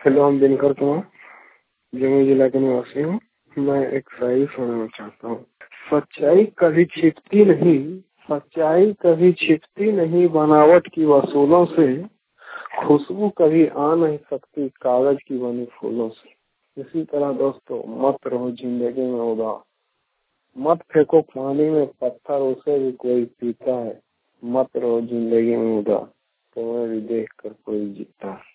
Hello, हम दिनकर कुमार जमुई जिला के निवासी हूँ। मैं एक शायरी सुनाना चाहता हूँ। सच्चाई कभी छिपती नहीं, सच्चाई कभी छिपती नहीं बनावट की वसूलों से। खुशबू कभी आ नहीं सकती कागज की बनी फूलों से। इसी तरह दोस्तों, मत रहो जिंदगी में उदास, मत फेंको पानी में पत्थर, उसे भी कोई पीता है। मत रहो जिंदगी में उदास, तुम्हें भी देख कर कोई जीता है।